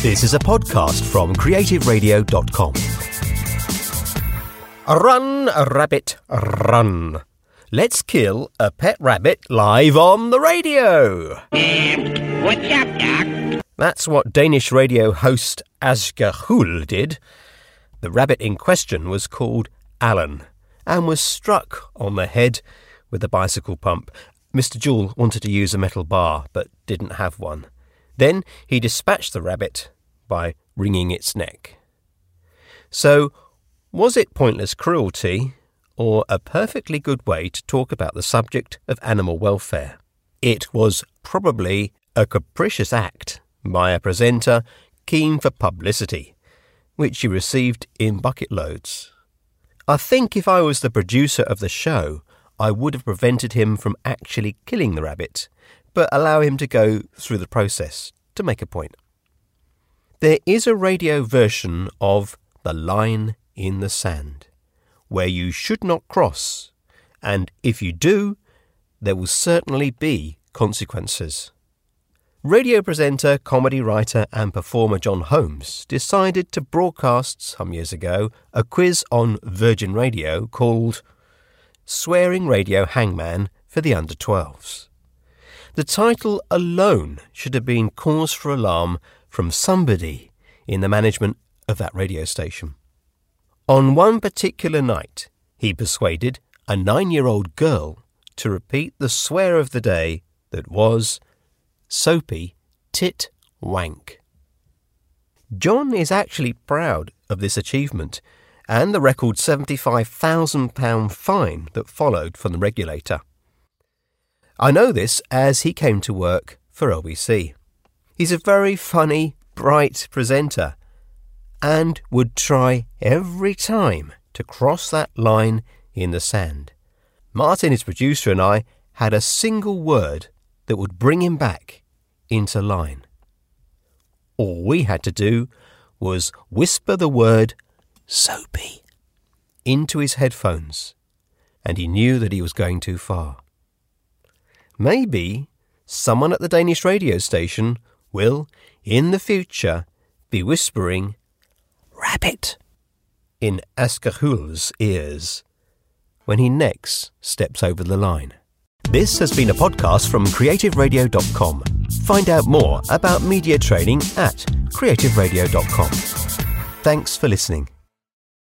This is a podcast from creativeradio.com. Run, rabbit, run. Let's kill a pet rabbit live on the radio. What's up, Doc? That's what Danish radio host Asger Juhl did. The rabbit in question was called Alan and was struck on the head with a bicycle pump. Mr. Juhl wanted to use a metal bar but didn't have one. Then he dispatched the rabbit by wringing its neck. So, was it pointless cruelty or a perfectly good way to talk about the subject of animal welfare? It was probably a capricious act by a presenter keen for publicity, which he received in bucket loads. I think if I was the producer of the show, I would have prevented him from actually killing the rabbit, but allow him to go through the process to make a point. There is a radio version of The Line in the Sand, where you should not cross, and if you do, there will certainly be consequences. Radio presenter, comedy writer and performer John Holmes decided to broadcast some years ago a quiz on Virgin Radio called Swearing Radio Hangman for the Under-12s. The title alone should have been cause for alarm from somebody in the management of that radio station. On one particular night, he persuaded a 9-year-old girl to repeat the swear of the day that was Soapy Tit Wank. John is actually proud of this achievement and the record £75,000 fine that followed from the regulator. I know this as he came to work for LBC. He's a very funny, bright presenter and would try every time to cross that line in the sand. Martin, his producer, and I had a single word that would bring him back into line. All we had to do was whisper the word Soapy into his headphones, and he knew that he was going too far. Maybe someone at the Danish radio station will, in the future, be whispering "Rabbit" in Asger Juhl's ears when he next steps over the line. This has been a podcast from creativeradio.com. Find out more about media training at creativeradio.com. Thanks for listening.